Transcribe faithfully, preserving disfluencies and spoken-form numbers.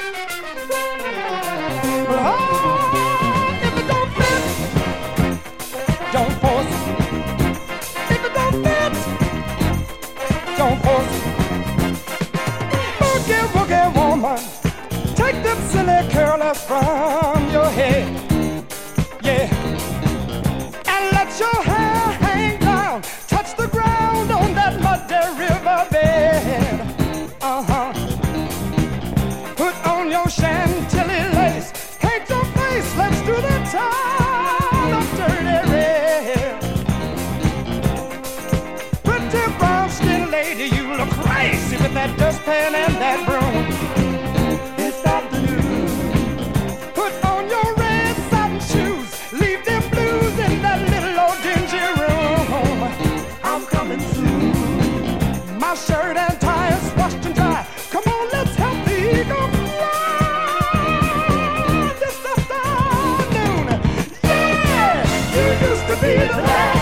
But oh, if it don't fit, don't force it. If it don't fit, don't force it. Boogie woogie woman, take them silly curlers from your head, yeah, and let your hair hang down, touch the ground on that muddy riverbed. Uh-huh. Put on your chantilly lace, paint your face, let's do the town of dirty red. Pretty brown skin lady, you look crazy with that dustpan and that broom. It's afternoon. Put on your red satin shoes, leave them blues in that little old dingy room. I'm coming soon. My shirt and tie is washed and dry. Come on, let's help the eagle fly this afternoon. Yeah, you used to be the man.